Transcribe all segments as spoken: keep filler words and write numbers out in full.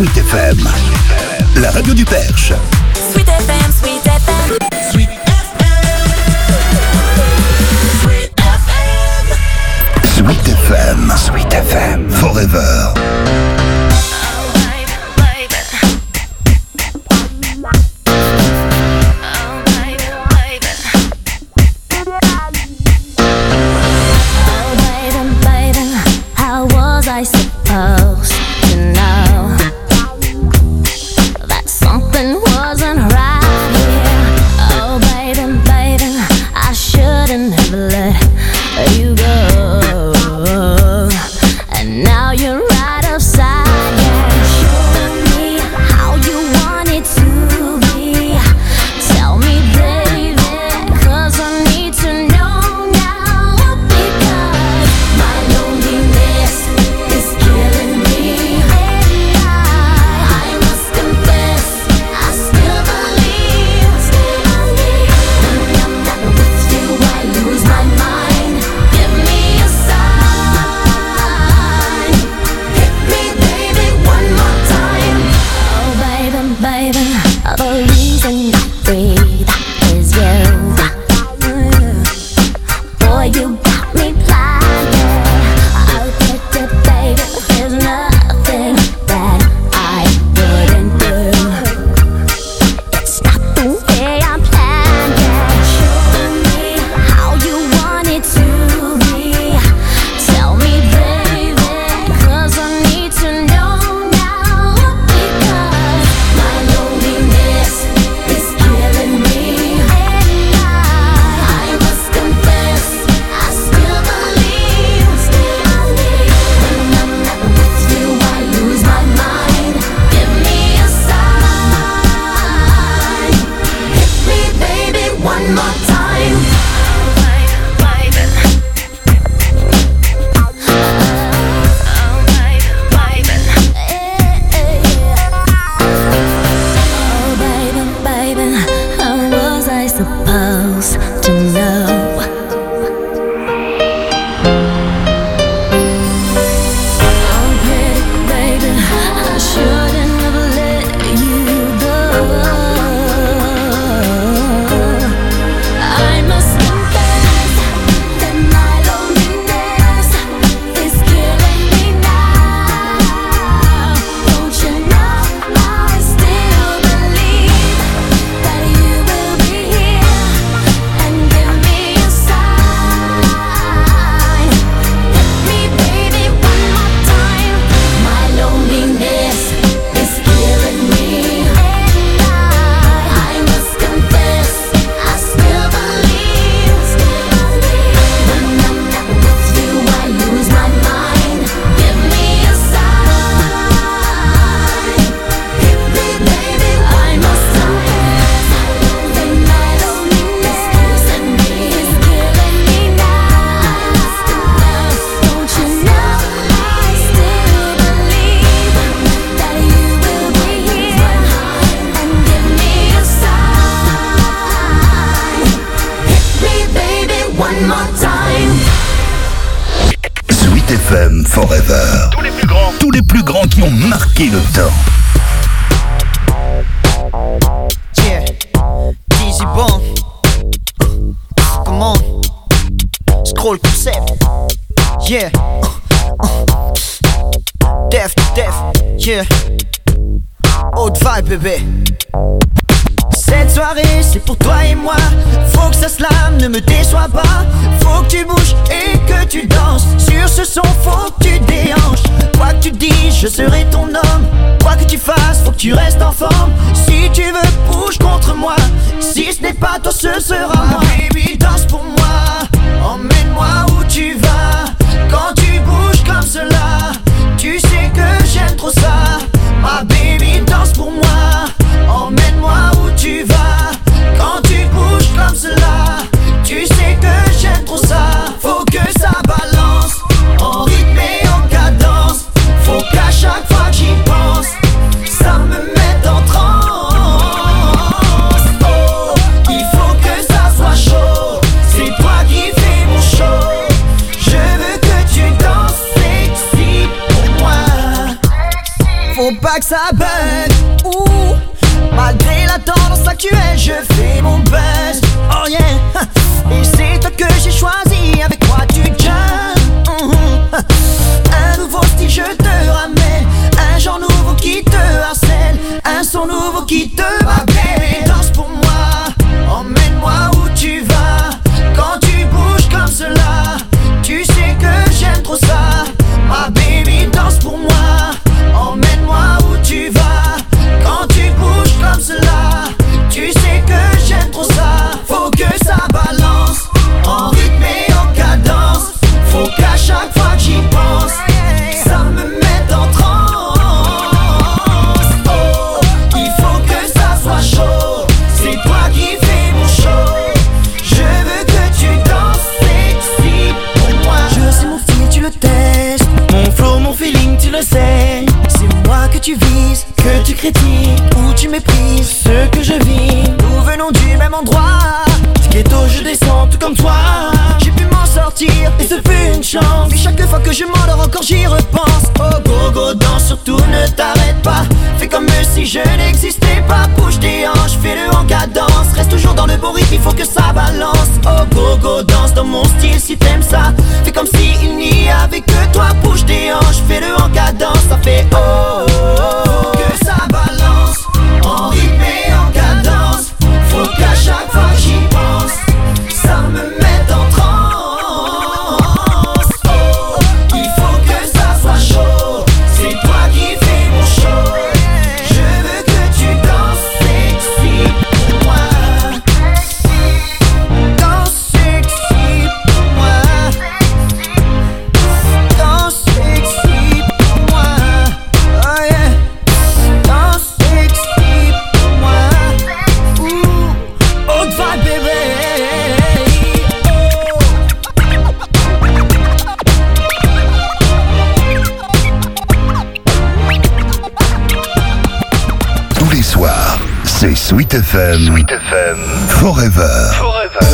Sweet F M, la radio du Perche. Sweet F M, Sweet F M, Sweet F M, Sweet F M, Sweet F M, Sweet F M, forever. I suppose to know that something wasn't right here. Oh baby, baby, I shouldn't have let you go. And now you're right upside down. Show me how you want it to be. Tell me, baby, 'cause I need to know now. Because my loneliness is killing me, and I, I must confess, I still believe, still believe. When I'm not with you, I lose my mind. Give me a sign, hit me, baby, one more time. Oh, baby, baby, the reason I breathe is you. Boy, you got me blinded. Oh, baby, baby, there's nothing that I wouldn't do. It's not the way I planned it. Show me how you want it to be. Tell me, baby, 'cause I need to know now. Because my loneliness is killing me, and I, I must confess, I still believe, still believe. When I'm not with you, I lose my mind. Give me a sign, hit me, baby, one more time. Oh, baby, baby, how was I supposed to know? Oh, pretty baby, I shouldn't have let you go. I must confess that my loneliness is killing me now. Don't you know I still believe that you will be here and give me a sign. Hit me, baby, one more time. My loneliness is killing me, and I, I must confess, I still believe, still believe. When I'm not with you, I lose my mind. Give me a sign, hit me, baby, I must confess that my loneliness is killing me now. Don't you know I still believe that you will be here and give me a sign. Hit me, baby, one more time. Sweet F M, forever. Tous les plus grands, tous les plus grands qui ont marqué le temps. Yeah, Easy Bone. Come on, scroll concept. Yeah, Def, Def, yeah. Haute vibe, bébé. Cette soirée, c'est pour toi et moi. Faut que ça slame, ne me déçois pas. Faut que tu bouges et que tu danses. Sur ce son, faut que tu déhanches. Quoi que tu dises, je serai ton homme. Quoi que tu fasses, faut que tu restes en forme. Si tu veux, bouge contre moi. Si ce n'est pas toi, ce sera moi. Baby, danse pour moi. Emmène-moi où tu vas. Quand tu bouges comme cela, tu sais que j'aime trop ça. Ma baby, danse pour moi. Emmène-moi où tu vas. Quand tu bouges comme cela, tu sais que j'aime trop ça. Faut que ça balance, en rythme et en cadence. Faut qu'à chaque fois que j'y pense, ça me mette en transe. Oh, il faut que ça soit chaud. C'est toi qui fais mon show. pas que ça bug. Ouh, malgré la tendance actuelle, je fais mon buzz. Oh yeah, et c'est toi que j'ai choisi, avec moi tu jumps. Mm-hmm. Un nouveau style je te ramène, un genre nouveau qui te harcèle, un son nouveau qui te rappelle. Danse pour moi, emmène-moi où tu vas. Quand tu bouges comme cela, tu sais que j'aime trop ça. Ma baby danse pour moi, emmène-moi où tu vas. Quand tu bouges comme cela, tu sais que j'aime trop ça. Faut que ça balance, en rythme et en cadence. Faut qu'à chaque fois que j'y pense, ça me mette en transe. Oh, il faut que ça soit chaud, c'est toi qui fais mon show. Je veux que tu danses sexy pour moi. Je sais mon style, tu le testes. Mon flow, mon feeling, tu le sais. C'est moi que tu vises, que tu critiques ou tu méprises ce que je vis. Nous venons du même endroit, du ghetto je descends tout comme toi. J'ai pu m'en sortir et ce fut une chance. Puis chaque fois que je m'endors encore j'y repense. Oh go go danse, surtout ne t'arrête pas. Fais comme si je n'existais pas. Bouge tes hanches, fais-le en cadence. Reste toujours dans le bon rythme, il faut que ça balance. Oh go go danse dans mon style si t'aimes ça. Fais comme si il n'y avait que toi. Bouge tes hanches, fais-le en cadence. Ça fait oh, oh, oh. Que ça balance, en rythme et en cadence. Faut qu'à chaque fois que j'y pense, ça me mette en transe. Oh, il faut que ça soit chaud, c'est toi qui fais mon show. Je veux que tu danses sexy pour moi. Danse sexy pour moi. Danse sexy pour moi. Oh yeah. Danse sexy pour moi. Ooh, haute vibe bébé. Tous les soirs, c'est Sweet F M. Sweet F M. Forever. Forever.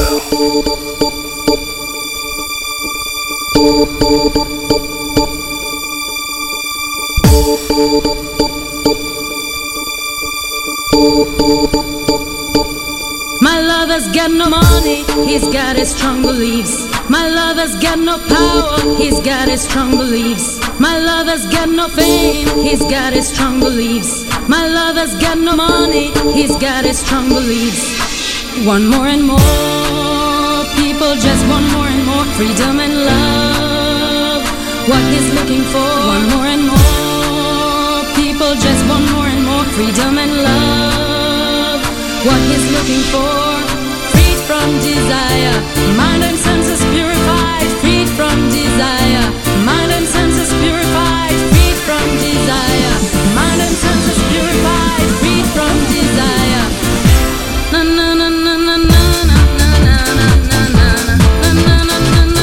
My lover's got no money, he's got his strong beliefs. My lover's got no power, he's got his strong beliefs. My lover's got no fame, he's got his strong beliefs. My lover's got no money, he's got his strong beliefs. One more and more, people just want more and more freedom and love. What he's looking for, one more and more, people just want more and more freedom and love. What he's looking for, freed from desire, mind and senses purified, freed from desire, mind and senses purified, freed from desire, mind and senses purified, freed from desire. Na na na na na na na na na na na na na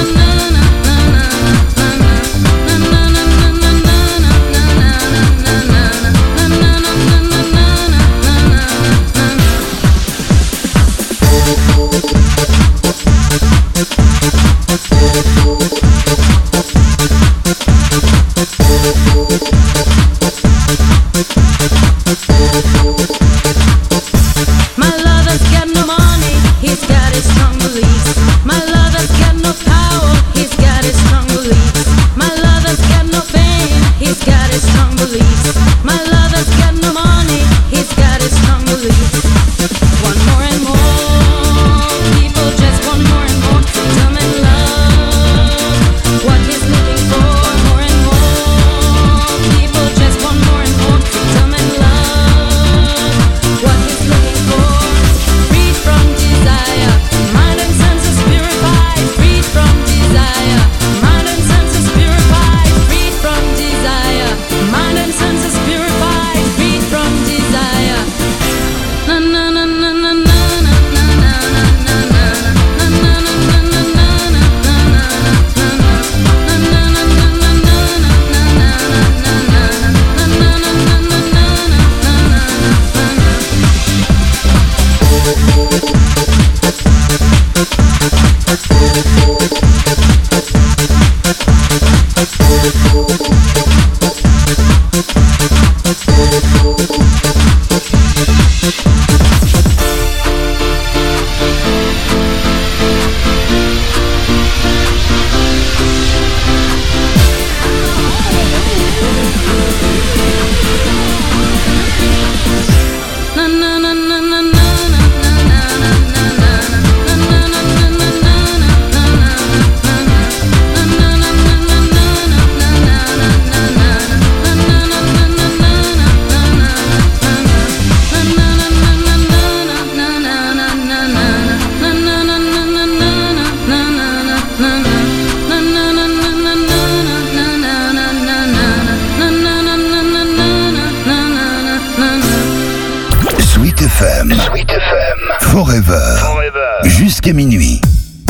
My lover's got no money, he's got his strong beliefs. My lover's got no power, he's got his strong beliefs. My lover's got no fame, he's got his strong beliefs. My lover's got no money, he's got his strong beliefs. One more and more, people just want more and more freedom and love. What he's looking for, more and more, people just want more and more freedom and love. What he's looking for, freed from desire, mind and senses purified, freed from desire, mind and senses purified, freed from desire, mind and senses purified, freed from desire. Na na na na na na na na na na na na na na Forever. Forever. Jusqu'à minuit.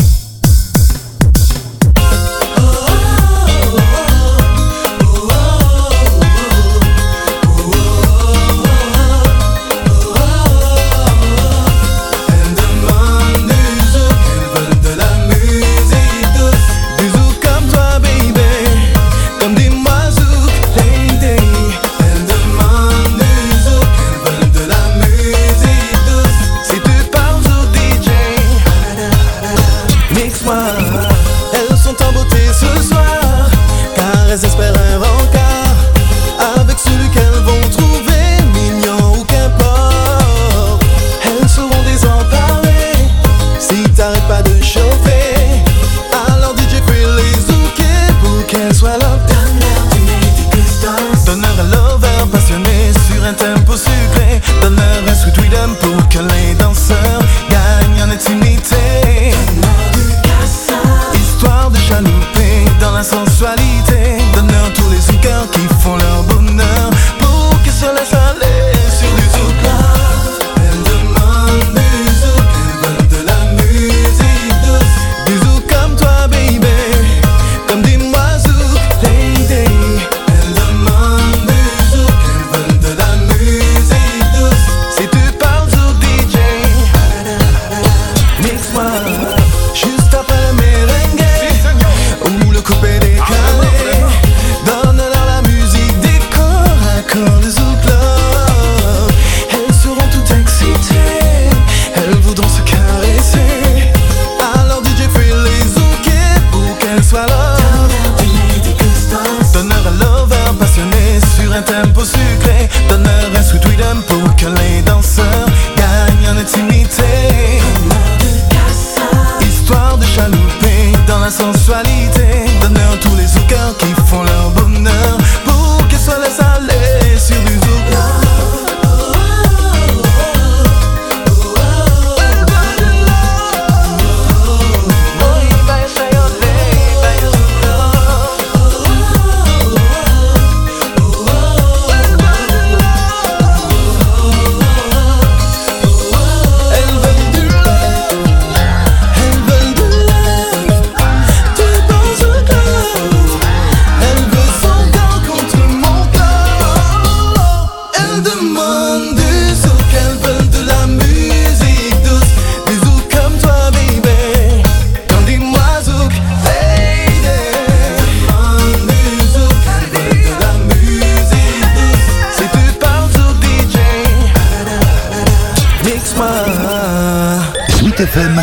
F M,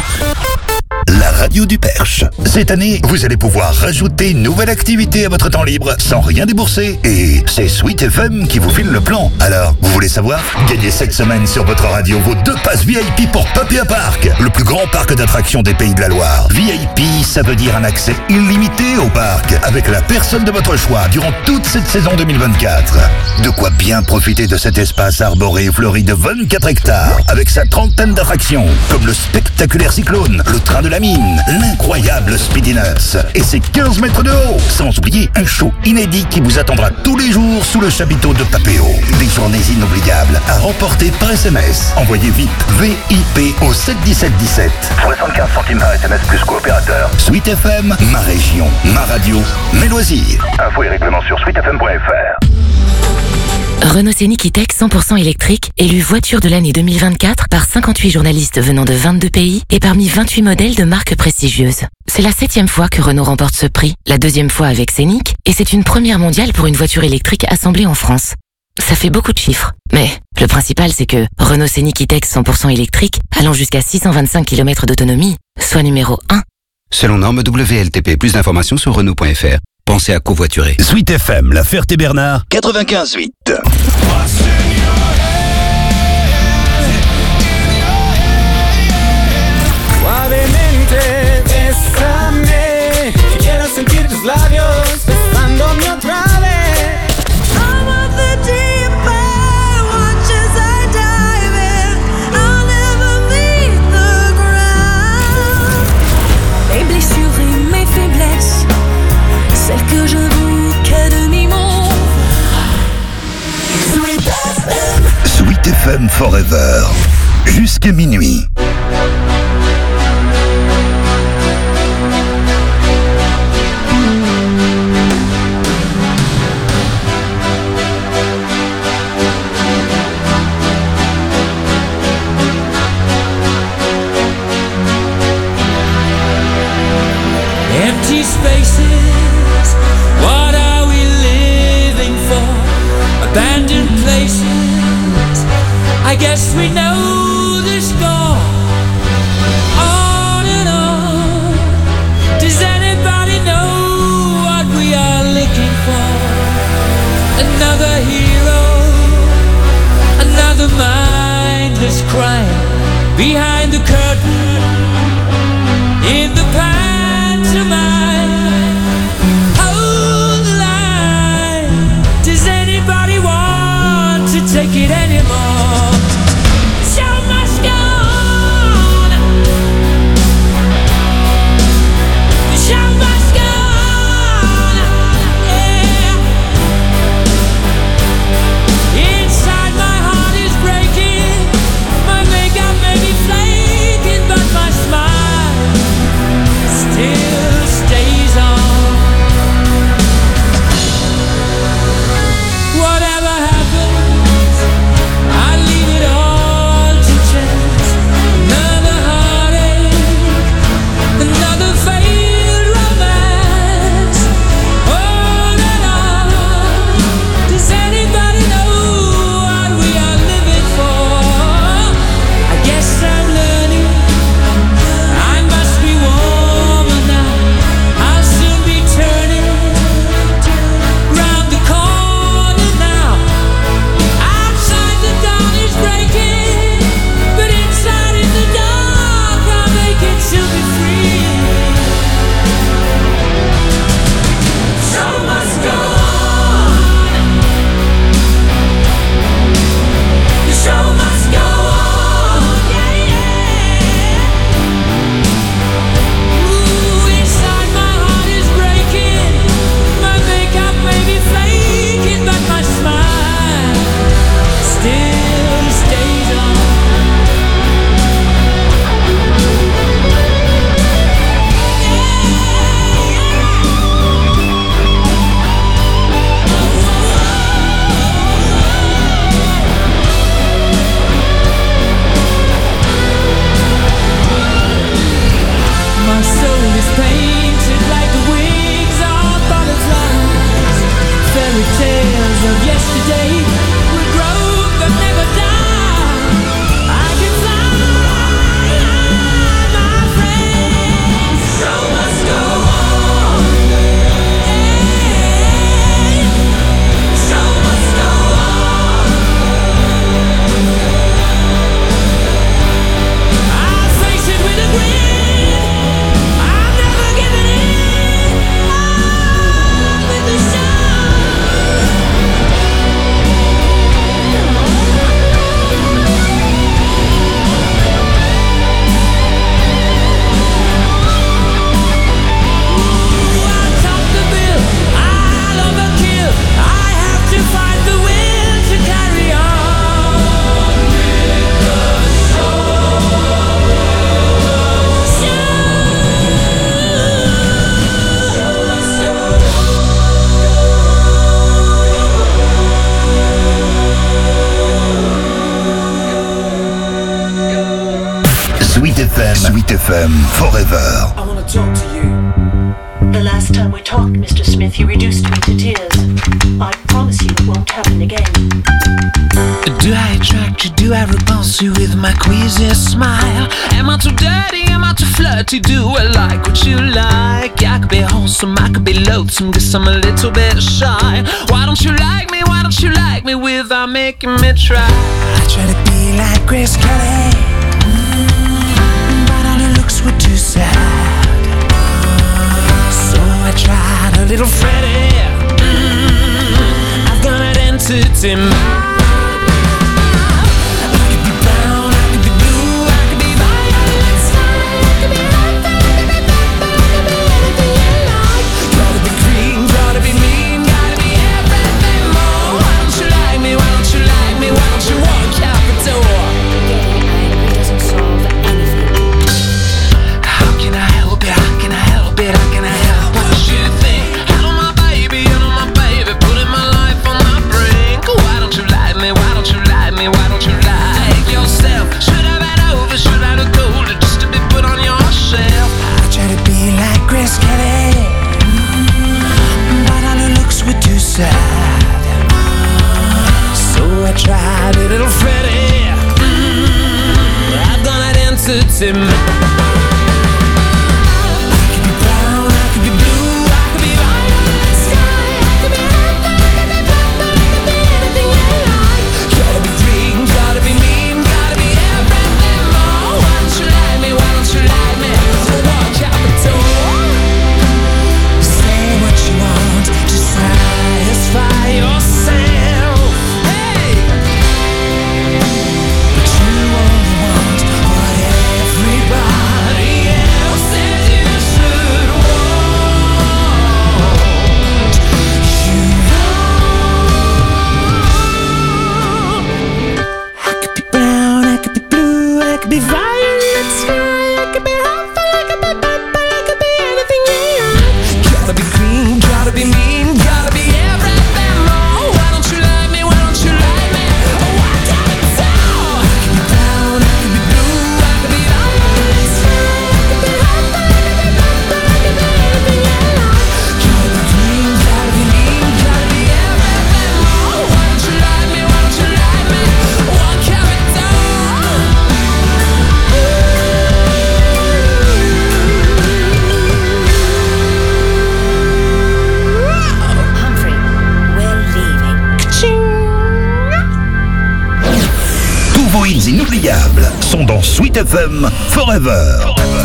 la radio du Perche. Cette année, vous allez pouvoir rajouter une nouvelle activité à votre temps libre sans rien débourser. Et c'est Sweet F M qui vous file le plan. Alors, vous voulez savoir? Gagnez cette semaine sur votre radio vos deux passes V I P pour Papéa Park, le plus grand parc d'attractions des Pays de la Loire. V I P, ça veut dire un accès illimité au parc, avec la personne de votre choix durant toute cette saison deux mille vingt-quatre. De quoi bien profiter de cet espace arboré et fleuri de vingt-quatre hectares, avec sa trentaine d'attractions, comme le spectaculaire cyclone, le train de la mine, l'incroyable Speedy Nuts et ses quinze mètres de haut, sans oublier un show inédit qui vous attendra tous les jours sous le chapiteau de Papéo. Des journées inoubliables à remporter par S M S. Envoyez vite V I P au sept dix-sept dix-sept. soixante-quinze centimes par S M S plus coopérateur. Sweet F M, ma région, ma radio, mes loisirs. Infos et règlements sur sweet f m point f r. Renault Scénic E-Tech cent pour cent électrique, élu voiture de l'année deux mille vingt-quatre par cinquante-huit journalistes venant de vingt-deux pays et parmi vingt-huit modèles de marques prestigieuses. C'est la septième fois que Renault remporte ce prix, la deuxième fois avec Scénic, et c'est une première mondiale pour une voiture électrique assemblée en France. Ça fait beaucoup de chiffres, mais le principal c'est que Renault Scénic E-Tech cent pour cent électrique, allant jusqu'à six cent vingt-cinq kilomètres d'autonomie, soit numéro un. Selon norme W L T P, plus d'informations sur Renault point F R. Pensez à covoiturer. Sweet F M, La Ferté-Bernard, quatre-vingt-quinze huit. Suavemente, bésame, quiero sentir tus labios besándome otra vez. I'm of the deep end, watch as I dive in. I'll never leave the ground. Mes blessures et mes faiblesses, celles que je veux qu'à demi-mot. Sweet F M Forever, jusqu'à minuit. Empty spaces, what are we living for? Abandoned places, I guess we know the score. On and on, does anybody know what we are looking for? Another hero, another mindless crime behind the curtain, in the past. Hold the line. Does anybody want to take it anymore? The show must go on. The show must go on. Yeah. Inside my heart is breaking. My makeup may be flaking, but my smile still stays on. Whatever happens, I leave it all to chance. Another heartache, another failed romance. On and on. Does anybody know what we are living for? I guess I'm learning. I must be warmer now. I'll soon be turning round the corner now. Outside the dawn is breaking, but inside in the dark I'll make it to be free. Show must go on. The show must go on. Yeah, yeah. Ooh, inside my heart is breaking. My makeup may be flaking, but my smile still stays on. My soul is painted like the wings of butterflies. Fairy tales of yesterday will grow but never die. I can fly, my friend. The show must go on. The show must go on. I'll face it with a grin. I'm never giving in. On with the show. I'll top the bill. I'll overkill. I have to find the will to carry on with the Sweet F M, Sweet F M, forever. I wanna talk to you. The last time we talked, Mister Smith, you reduced me to tears. I promise you it won't happen again. Do I attract you? Do I repulse you with my queasy smile? Am I too dirty? Am I too flirty? Do I like what you like? I could be wholesome, I could be loathsome, guess I'm a little bit shy. Why don't you like me? Why don't you like me without making me try? I try to be like Grace Kelly, mm, but all her looks were too sad. So I tried a little Freddie. Mm, I've got an entity mind. Getting angry doesn't solve anything. sad. So I tried a little Freddy. Mm, I've done identity. Inoubliables sont dans Sweet F M Forever.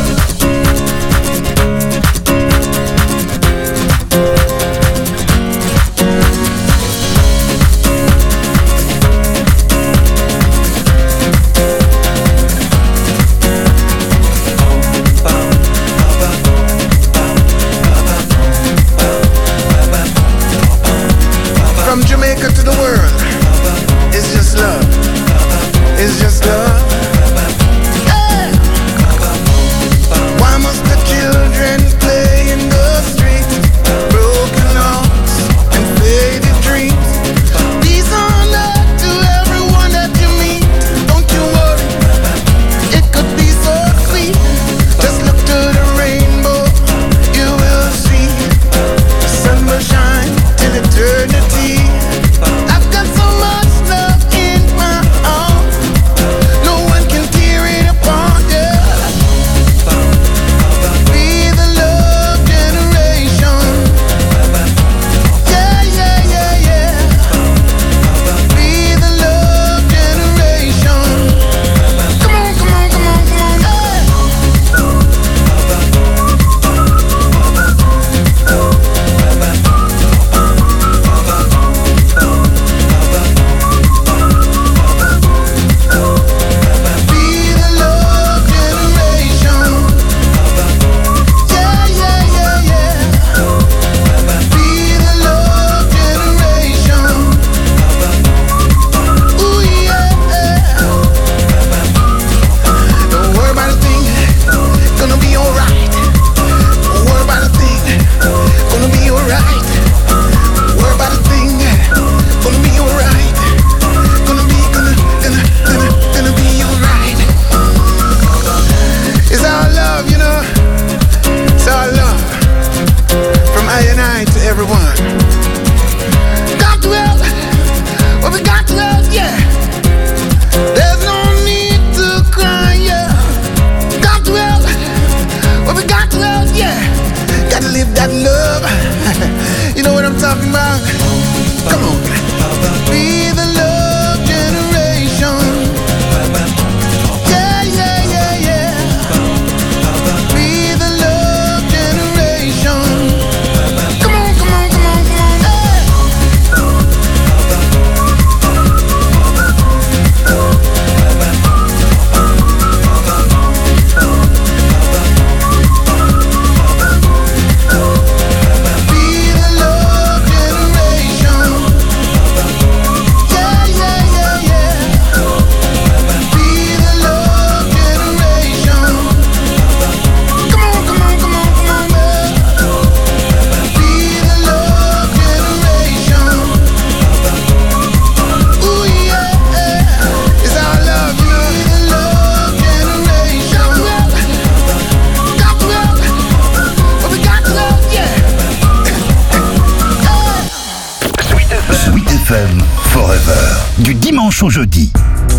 From Jamaica to the world, it's just love. It's just love. Yeah. Why must the children play in the streets? Broken hearts and faded dreams. These are not to everyone that you meet. Don't you worry, it could be so sweet. Just look to the rainbow, you will see. The sun will shine till eternity. I've got so much love in my arms. No one can tear it apart, yeah. Be the love generation. Yeah, yeah, yeah, yeah. Be the love generation. Come on, come on, come on, come on, yeah. Be the love generation. Yeah, yeah, yeah, yeah. Be the love generation. Ooh, yeah. Don't worry about a thing, gonna be alright. Don't worry about a thing, gonna be alright. Don't worry about a thing, gonna be alright. Gonna be, gonna, gonna, gonna, gonna be alright. It's our love, you know. It's our love. From I and I to everyone. Got to help. Well, we got to help, yeah. There's no need to cry, yeah. Got to help. Well, we got to help, yeah. Gotta live that love. You know what I'm talking about? Come on. Be the love generation. Yeah, yeah, yeah, yeah. Be the love generation. Come on, come on, come on, come on, hey. Be the love generation. F M Forever. Du dimanche au jeudi.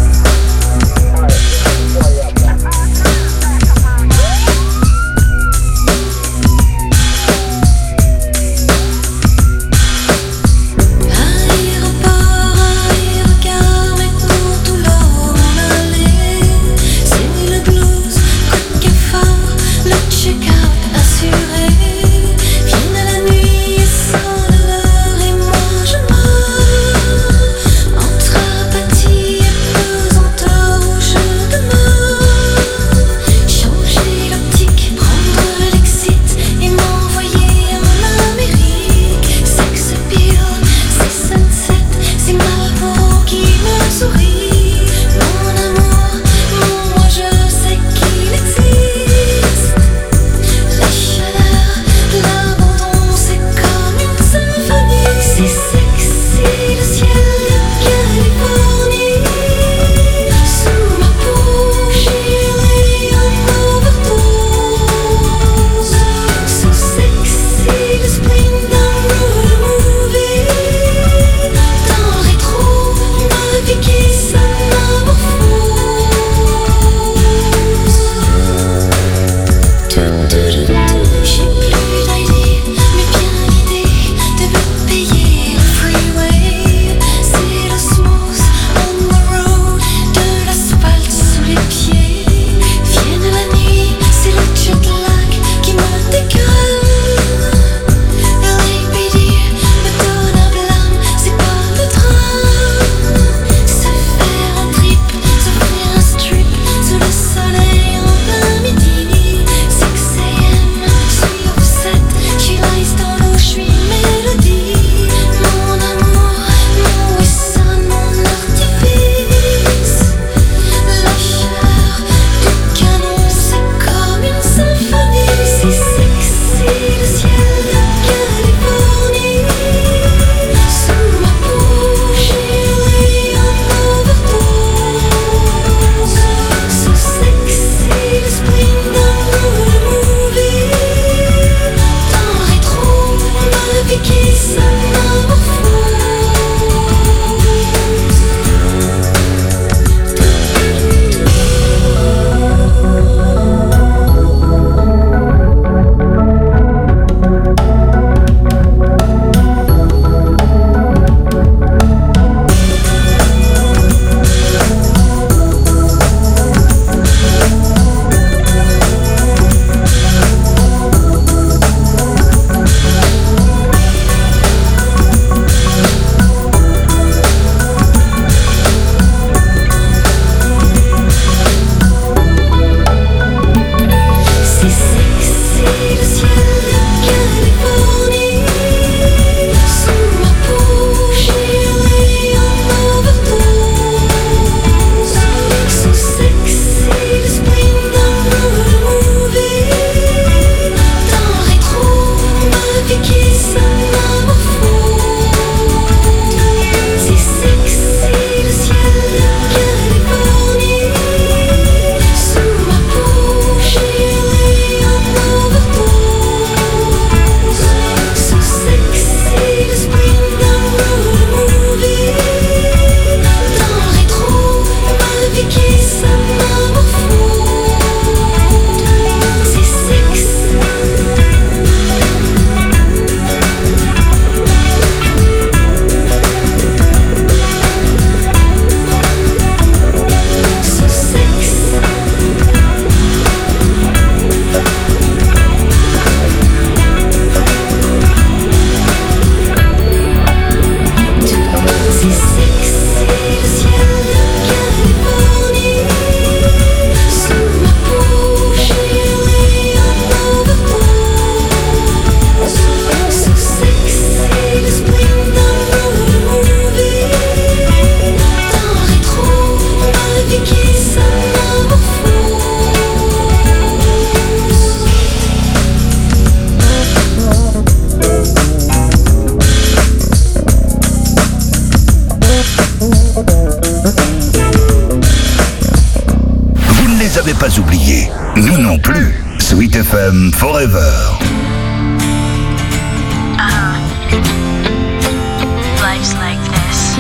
pas oublié. Nous non plus. Sweet F M Forever. Uh-huh. Life's like this.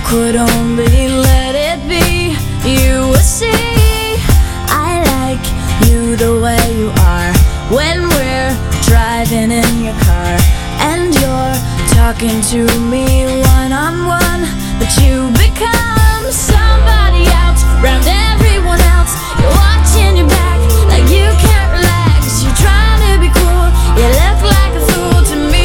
could only let it be, you would see I like you the way you are. When we're driving in your car and you're talking to me one-on-one, but you become somebody else round everyone else. You're watching your back like you can't relax. You're trying to be cool, you look like a fool to me.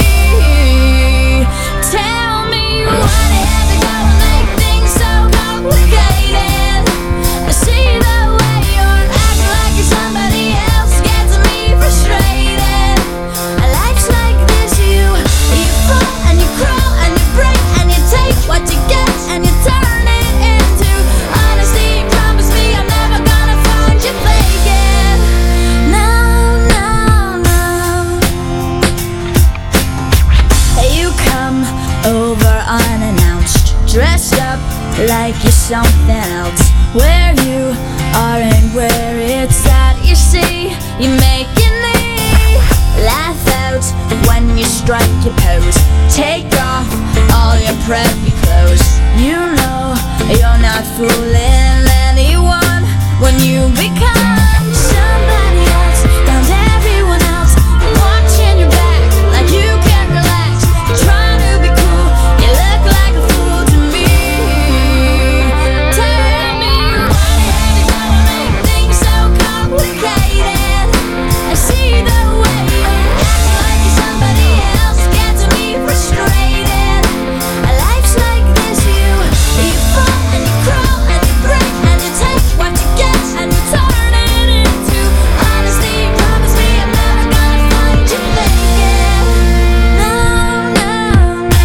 Tell me what had to go and make things so complicated. I see the way you're acting like you're somebody else gets me frustrated. Life's like this, you you fall and you crawl and you break and you take what you get and you turn it into honesty. Promise me I'm never gonna find you faking. No, no, no. You come over unannounced, dressed up like you're something else. Where you are and where it's at, you see, you're making me laugh out when you strike your pose. Take off all your preppy clothes. You know you're not fooling anyone when you become somebody else round everyone else. You're watching your back like you can't relax. You're trying to be cool, you look like a fool to me. Tell me what had to go and make things so complicated. I see the way you're acting like you're somebody else gets me frustrated. Life's like this, you you fall and you crawl and you break and you take what you get and you turn it into honesty. Promise me I'm never gonna find you faking. No, no, no,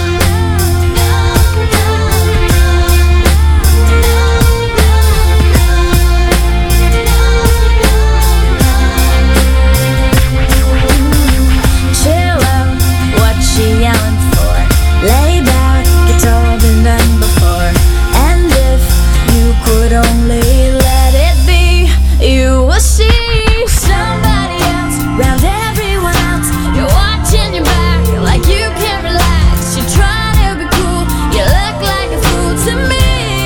chill out, what you yelling for? Lay back, it's all been done before. And if you could only let it be, you will see somebody else round everyone else. You're watching your back like you can't relax. You're trying to be cool, you look like a fool to me.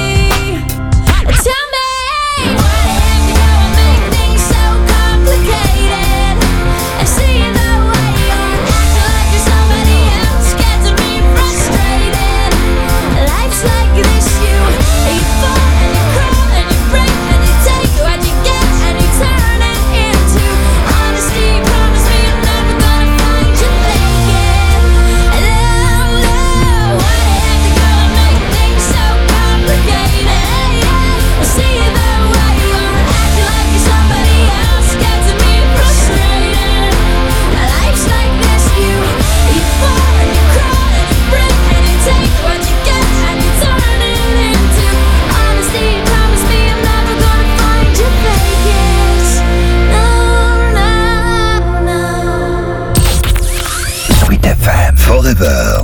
Tell me what had to go and make things so complicated. I see the way you're acting like you're somebody else gets me frustrated. Life's like this, you you fall and you crawl and you break and you take what you get and you turn it into honesty. Promise me I'm never gonna find you faking. No, no, what had to go and make things so complicated? I see the way you're acting like you're somebody else gets me frustrated. Life's like this, you you fall and you crawl and you break and you take what you get and you turn it into honesty. Promise me I'm never gonna find you faking. No, no, no. Sweet F M Forever.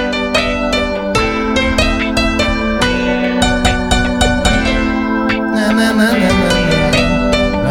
Na, na, na, na, na, na.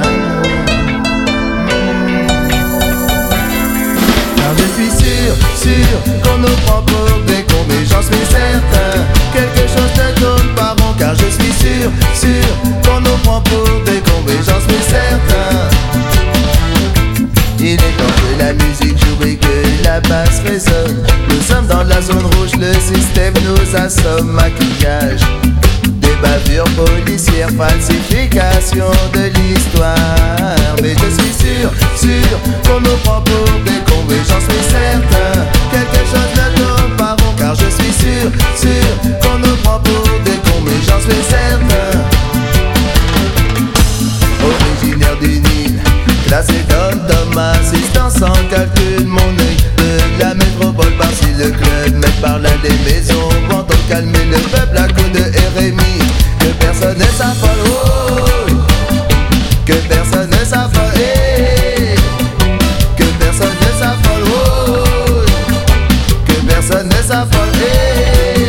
Car je suis sûr, sûr qu'on nous prend pour des cons, mais j'en suis certain. Quelque chose ne tourne pas rond, car je suis sûr, sûr qu'on nous prend pour des cons, mais j'en suis certain. Il est temps que la musique joue et que la basse résonne. Nous sommes dans la zone rouge, le système nous assomme. Maquillage, des bavures policières, falsification de l'histoire. Mais je suis sûr, sûr qu'on nous prend pour des cons, mais j'en suis certain. Quelque chose ne tourne pas rond, car je suis sûr, sûr qu'on nous prend pour des cons, mais j'en suis certain. Originaire du Nil, classé dom-dom, assistance en calcul, mon œil de la métropole par-ci le club, mais par l'un des maisons, vont on calmer le peuple à coups de R M I. Que personne ne s'affole, oh, que personne ne s'affole, eh, que personne ne s'affole, oh, que personne ne s'affole, eh.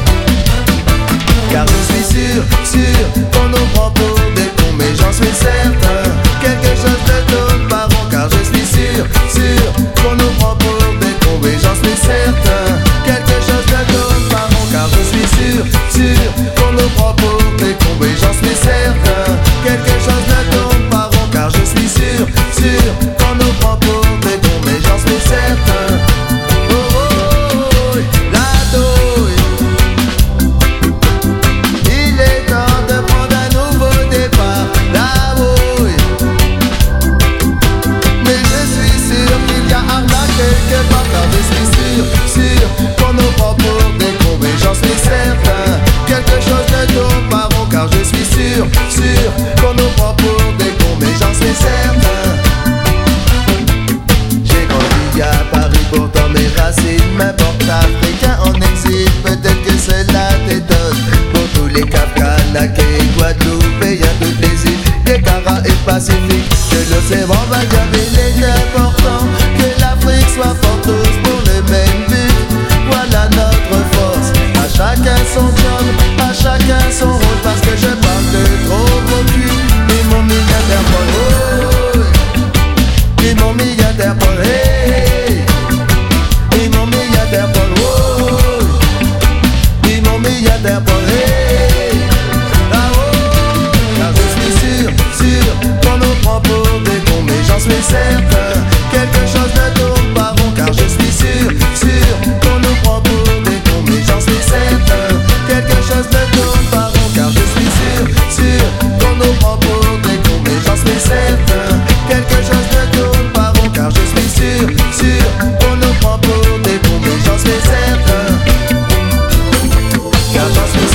Car je suis sûr, sûr qu'on nous prend pour des cons, mais j'en suis certain. Quelque chose ne tourne pas rond, car je suis sûr, sûr qu'on nous prend pour des cons, mais j'en suis certain. Quelque chose ne tourne pas rond, car je suis sûr, Manaké, Guadeloupe, et y'a de plaisir, des Caraïbes Pacifiques, que l'océan va il est important que l'Afrique soit forte tous pour le même but. Voilà notre force, à chacun son job, à chacun son rôle, parce que je parle de trop beau cul. Et mon milliardaire Paul, oh, et mon milliardaire Paul, hey, et mon milliardaire Paul, oh, et mon milliardaire Paul, hey, ah oh, car je suis sûr, sûr qu'on nous prend pour des cons, mais j'en suis certain, quelque chose ne tourne pas rond, car je suis sûr, sûr qu'on nous prend pour des cons, mais j'en suis certain, quelque chose ne tourne pas rond, car je suis sûr, sûr qu'on nous prend pour des cons, mais j'en suis certain, quelque chose ne tourne pas rond, car je suis sûr, sûr qu'on nous prend pour des cons, mais j'en suis certain, car j'en suis sûr.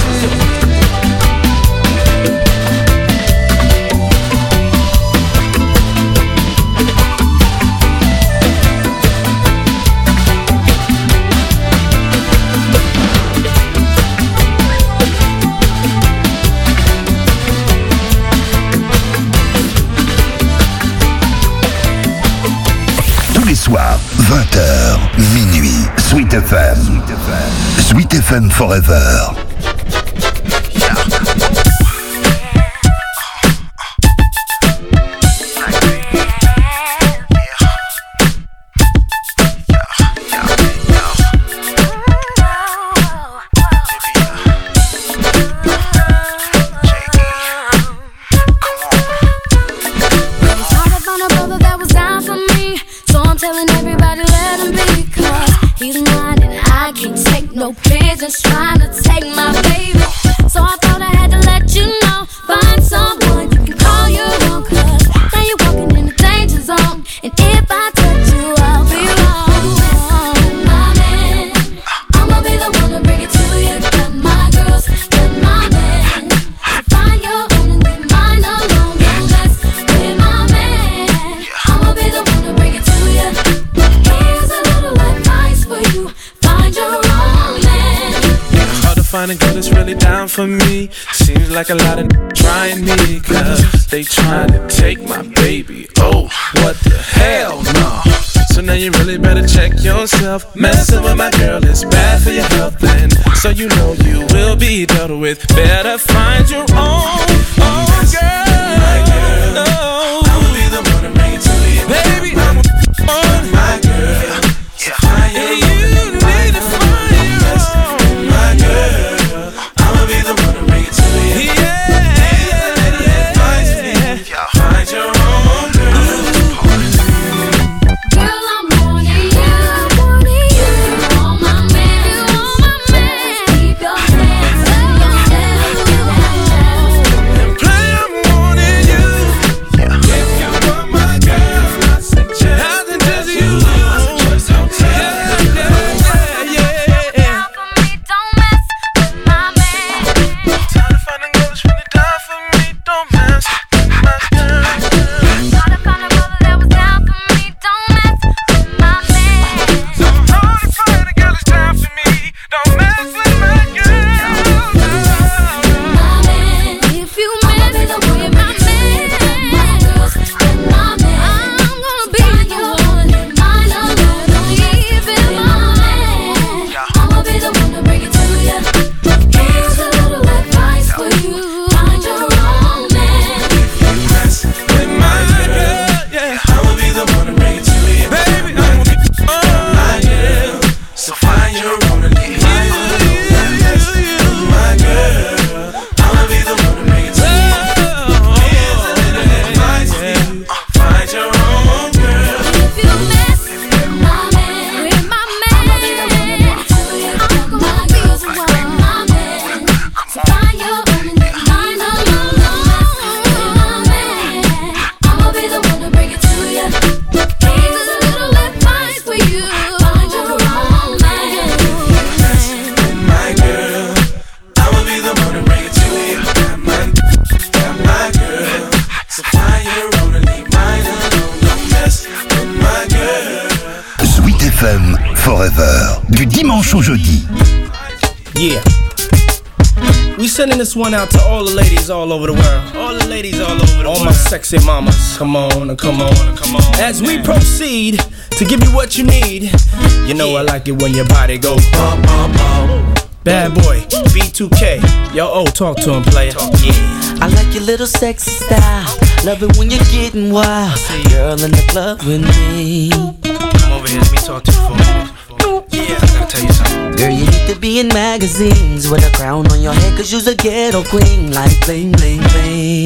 Soir, vingt heures, minuit, Sweet F M. Sweet F M Forever. No business trying to take my baby. So I thought I had to let you know. Find someone you can call your own, cause now you're walking in the danger zone. And if I touch you, I'll be wrong. My man, I'ma be the one to bring it to you. Got my girls, got my man. So find your own and leave mine alone. Don't mess with my man. I'ma be the one to bring it to you. Here's a little advice for you. Find your own. Find a girl that's really down for me. Seems like a lot of n- trying me, cause they trying to take my baby. Oh, what the hell, no. So now you really better check yourself. Messing with my girl is bad for your health, and so you know you will be dealt with. Better find your own, own girl. My girl, no. I'ma be the one to bring it to you. Baby, I'm on my girl. So find your own. Forever, du dimanche au jeudi. Yeah. We sending this one out to all the ladies all over the world. All the ladies all over the all world. All my sexy mamas. Come on, come on, come on. As we proceed to give you what you need. You know I like it when your body goes bum, bum, bum. Bad boy, B two K. Yo, oh, talk to him, player. Yeah. I like your little sexy style. Love it when you're getting wild. Girl in the club with me. Come over here, let me talk to you for a minute. Yeah, I gotta tell you something. Girl, you need to be in magazines with a crown on your head, cause you's a ghetto queen. Like bling, bling, bling.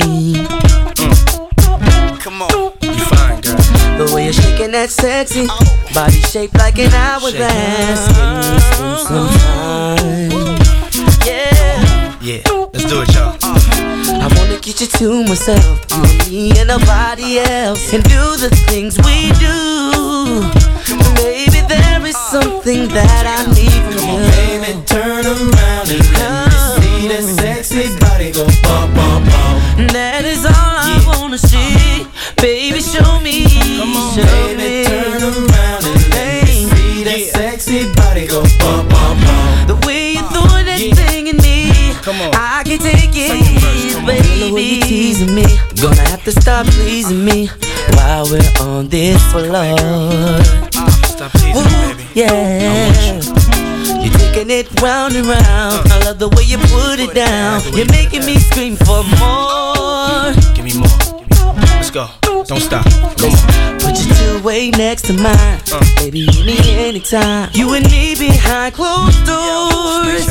Mm. Come on, you fine, girl. The way you're shaking that sexy body shaped like an hourglass. Can we spend some time? Yeah. Yeah, let's do it, y'all. I wanna get you to myself, you and me and nobody else, and do the things we do. Baby, there is something that I need from Come you. on, baby, turn around and let me see that sexy body go bum, bum, bum. That is all I yeah. wanna see. Baby, show me. Come on, show baby, me. turn around and let me see that yeah. sexy body go bum, bum, bum. The way you're throwing that yeah. thing in me, come on. I can take it, baby. The way you're teasing me, gonna have to stop pleasing me while we're on this floor. Stop teasing me, baby. Yeah. You're taking it round and round. I love the way you put it down. You're making me scream for more. Give me more. Let's go. Don't stop. Come on. Put your two way next to mine. Uh. Baby, meet me anytime. You and me behind closed doors.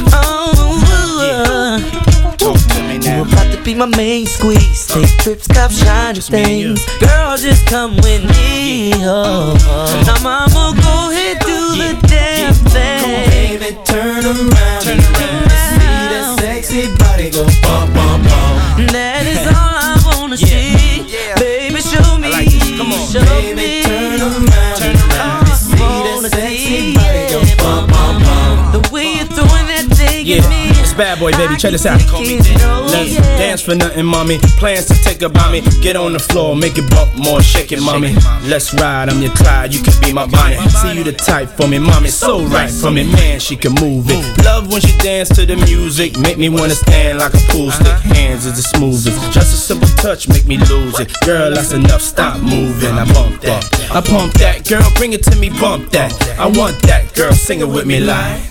Oh, yeah. Talk to me now. You about to be my main squeeze. Take uh. trips, cop shiny things. Girl, just come with me. Oh, oh. Now, mama, go ahead, do yeah. the damn yeah. thing. Come on, baby, turn around. Turn around. See that sexy body go bum, bum, bum. That is all I wanna yeah. see. Yeah. Baby, show me. I like this. Come on, show baby, me. turn around. Turn around. See that sexy body go bum, bum, bum. The way you're throwing that thing yeah. at me. It's Bad Boy, baby. Check this out. Call me Let's yeah. dance for nothing, mommy. Plans to take about me. Get on the floor, make it bump more, shake it, mommy. Let's ride, I'm your Clyde, you can be my Bonnie. See you the type for me, mommy. So right for me, man, she can move it. Love when she dance to the music. Make me wanna stand like a pool stick. Hands is the smoothest. Just a simple touch, make me lose it. Girl, that's enough, stop moving. I bump that, I pump that. Girl, bring it to me, bump that. I want that, girl, sing it with me like.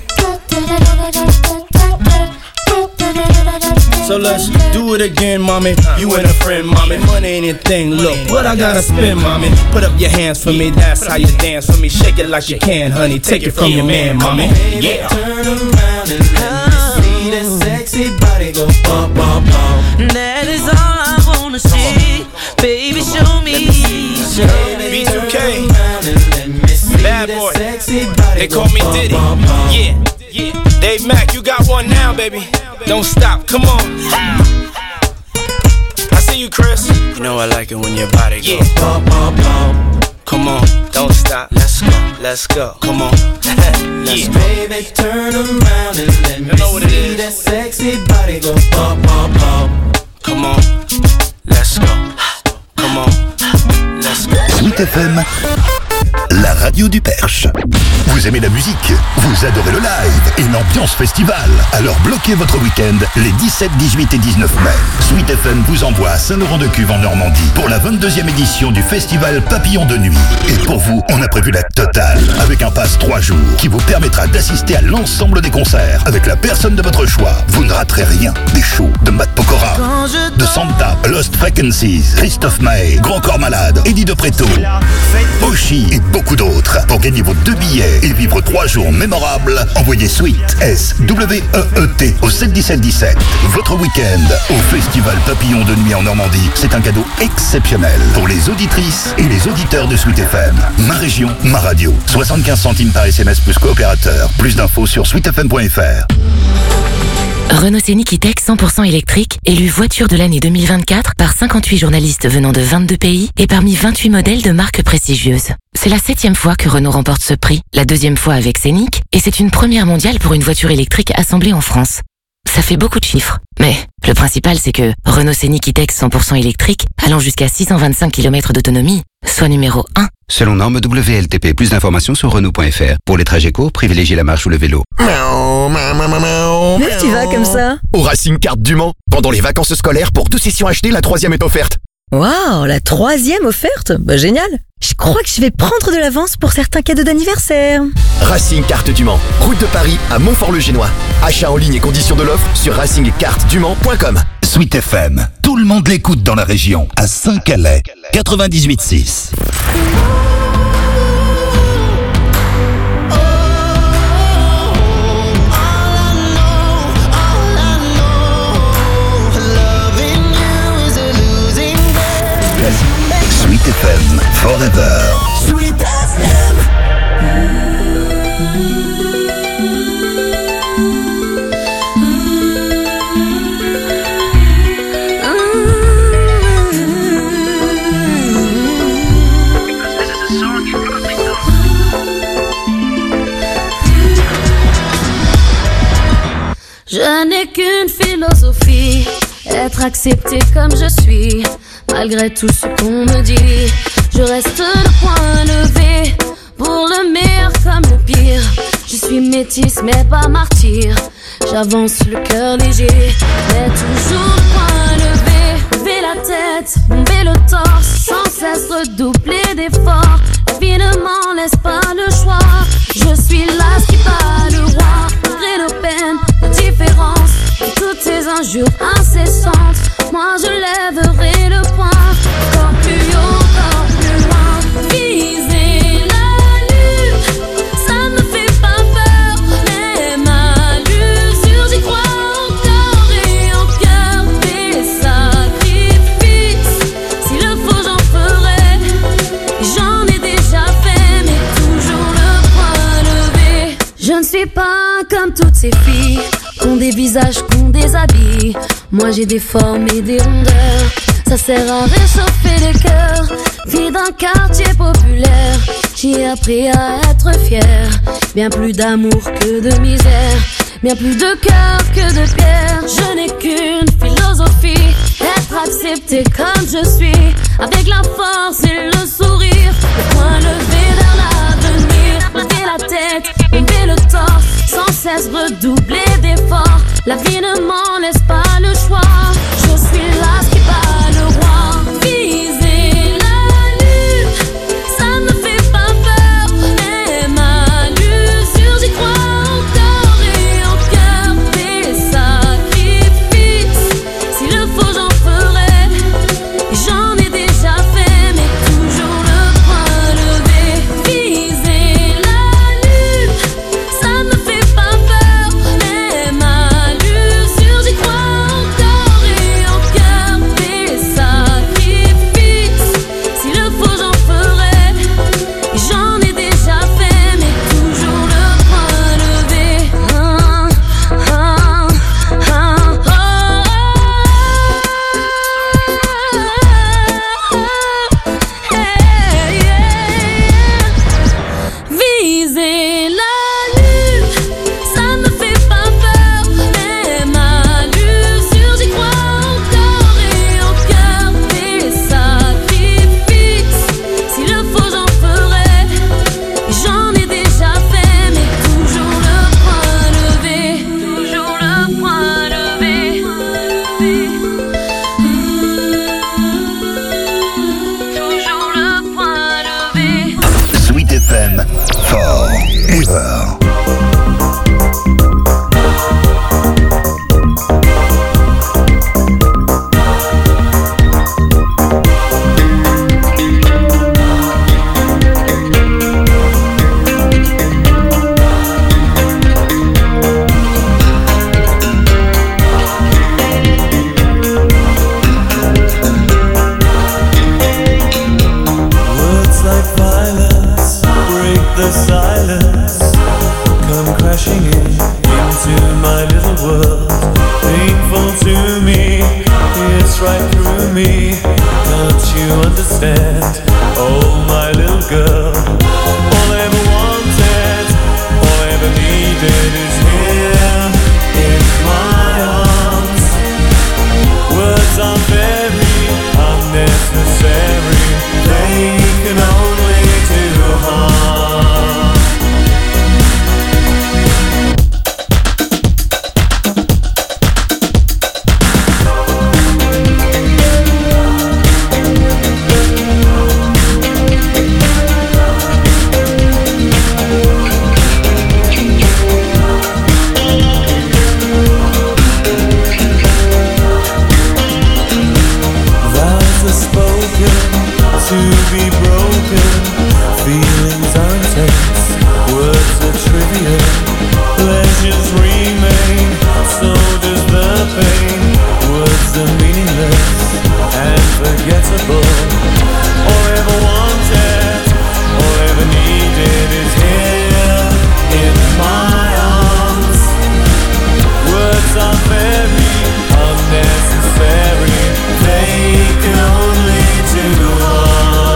So let's do it again, mommy. You and a friend, mommy. Money ain't a thing. Look, what I gotta spend, mommy. Put up your hands for me. That's how you dance for me. Shake it like you can, honey. Take it from your man, mommy. Yeah. Turn around and let me see that sexy body go bum, bum, bum. That is all I wanna see. Baby, show me. Show me. B two K. Bad Boy. They call me Diddy. Yeah. Yeah. Dave Mack, you got one now, baby. Don't stop, come on. I see you, Chris. You know I like it when your body goes yeah. bum, bum, bum. Come on, don't stop. Let's go, let's go. Come on. Let's yeah. baby, turn around and let me you know see that sexy body go bum, bum, bum. Come on, let's go. Come on, let's go. Sweet F M, la radio du Perche. Vous aimez la musique, vous adorez le live et l'ambiance festival. Alors bloquez votre week-end les dix-sept, dix-huit et dix-neuf mai. Sweet F M vous envoie à Saint-Laurent-de-Cuve en Normandie pour la vingt-deuxième édition du festival Papillon de Nuit. Et pour vous, on a prévu la totale avec un pass trois jours qui vous permettra d'assister à l'ensemble des concerts avec la personne de votre choix. Vous ne raterez rien. Des shows de Matt Pokora, de Santa, Lost Frequencies, Christophe Maé, Grand Corps Malade, Eddie De Preto, Oshi et beaucoup d'autres. Pour gagner vos deux billets et vivre trois jours mémorables, envoyez Sweet, S W E E T au sept dix-sept dix-sept. Votre week-end au Festival Papillon de Nuit en Normandie, c'est un cadeau exceptionnel pour les auditrices et les auditeurs de Sweet F M. Ma région, ma radio. soixante-quinze centimes par S M S plus coopérateur. Plus d'infos sur sweet f m point f r. Renault Scénic E-Tech cent pour cent électrique, élu voiture de l'année deux mille vingt-quatre par cinquante-huit journalistes venant de vingt-deux pays et parmi vingt-huit modèles de marques prestigieuses. C'est la septième fois que Renault remporte ce prix, la deuxième fois avec Scénic, et c'est une première mondiale pour une voiture électrique assemblée en France. ça fait beaucoup de chiffres. Mais le principal, c'est que Renault Scénic E-Tech cent pour cent électrique, allant jusqu'à six cent vingt-cinq kilomètres d'autonomie, soit numéro un. Selon norme W L T P, plus d'informations sur Renault point F R. Pour les trajets courts, privilégiez la marche ou le vélo. Où est-ce que tu vas comme ça? Au Racing Kart du Mans. Pendant les vacances scolaires, pour deux sessions achetées, la troisième est offerte. Waouh, la troisième offerte? Bah génial. Je crois que je vais prendre de l'avance pour certains cadeaux d'anniversaire. Racing Kart du Mans, route de Paris à Montfort-le-Génois. Achat en ligne et conditions de l'offre sur racing kart du mans point com. Sweet F M, tout le monde l'écoute dans la région, à Saint-Calais, quatre-vingt-dix-huit six. Sweet F M, forever. Sweet F M. Je n'ai qu'une philosophie, être accepté comme je suis. Malgré tout ce qu'on me dit, je reste le poing levé. Pour le meilleur comme le pire, je suis métisse mais pas martyr. J'avance le cœur léger, mais toujours le poing levé. Lever la tête, bomber le torse, sans cesse redoubler d'efforts. La vie ne m'en laisse pas le choix. Je suis là qui bat le roi. Malgré nos peines, nos différences et toutes ces injures incessantes, moi je lèverai le poing. Encore plus haut, encore plus loin. Viser la lune, ça me fait pas peur. Même à l'usure, j'y crois encore et en cœur. Des sacrifices, s'il le faut j'en ferai. J'en ai déjà fait, mais toujours le poing levé. Je ne suis pas comme toutes ces filles qu'ont des visages, qu'ont des habits. Moi j'ai des formes et des rondeurs, ça sert à réchauffer le cœur. Fille d'un quartier populaire, j'ai appris à être fière. Bien plus d'amour que de misère, bien plus de cœur que de pierre. Je n'ai qu'une philosophie, être accepté comme je suis. Avec la force et le sourire, le poing levé vers l'avenir. Lever la tête, lever le torse, sans cesse redoubler d'efforts. La vie ne m'en laisse pas le choix. Je suis là qui bat le roi. Viser la lune, ça me fait pas peur. Même à l'usure, j'y crois encore et en cœur. Des sacrifices, s'il le faut j'en ferai. J'en ai déjà fait, mais toujours le poing levé. Viser la lune, ça me fait pas peur. Même à l'usure, j'y crois encore et en cœur. Des sacrifices, s'il le faut j'en ferai. J'en ai déjà fait, mais toujours le poing levé. Ah, ah, ah, oh, hey, yeah. Viser la lune, ça me fait pas peur. Même à l'usure, j'y crois encore et en cœur. Des sacrifices, s'il le faut j'en ferai. J'en ai déjà fait, mais toujours le poing levé. Toujours le poing levé. Toujours le poing levé. Sweet F M, forever. Words like violence break the silence, come crashing in into my little world. Painful to me, it's right through me. Can't you understand? Oh, my little girl. All I ever wanted, all I ever needed is here in my Words are very unnecessary. They can only do harm. To be broken, feelings are intense, words are trivial, pleasures remain, so does the pain. Words are meaningless and forgettable. All I ever wanted, all I ever needed is here in my arms. Words are very unnecessary, they can only do harm.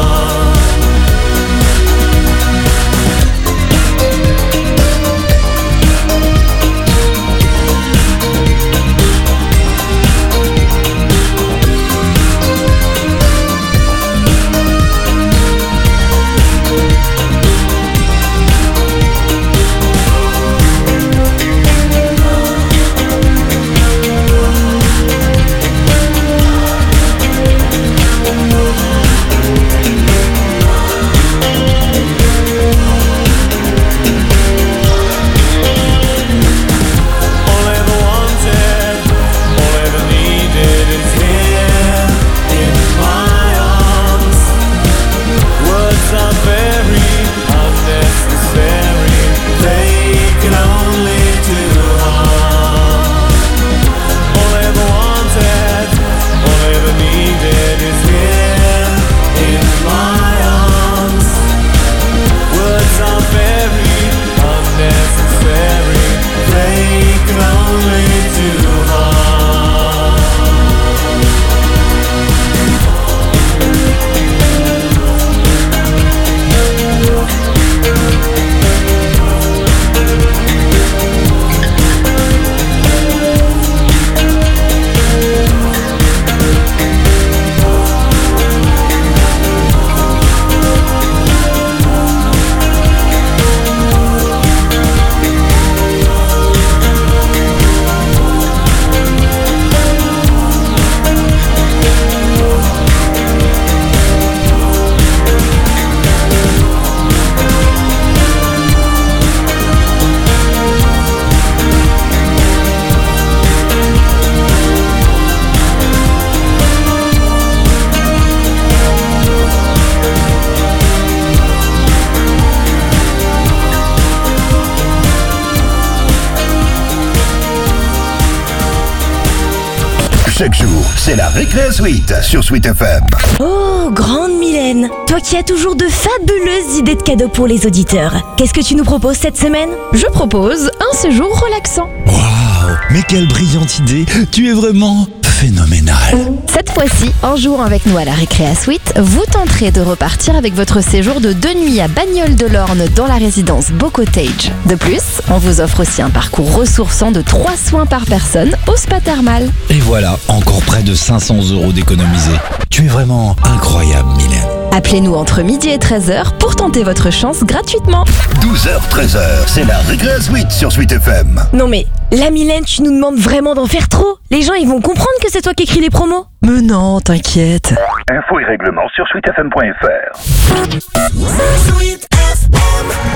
Chaque jour, c'est la Récré Suite sur Sweet F M. Oh, grande Mylène, toi qui as toujours de fabuleuses idées de cadeaux pour les auditeurs. Qu'est-ce que tu nous proposes cette semaine? Je propose un séjour relaxant. Waouh, mais quelle brillante idée! Tu es vraiment phénoménal. Cette fois-ci, en jouant avec nous à la Récréa Suite, vous tenterez de repartir avec votre séjour de deux nuits à Bagnoles-de-l'Orne dans la résidence Beau Cottage. De plus, on vous offre aussi un parcours ressourçant de trois soins par personne au spa thermal. Et voilà, encore près de cinq cents euros d'économiser. Tu es vraiment incroyable, Mylène. Appelez-nous entre midi et treize heures pour tenter votre chance gratuitement. douze heures treize heures, c'est la Récré Suite sur Sweet F M. Non mais, la Mylène, tu nous demandes vraiment d'en faire trop. Les gens, ils vont comprendre que c'est toi qui écris les promos. Mais non, t'inquiète. Infos et règlements sur sweet f m point f r. Sweet F M.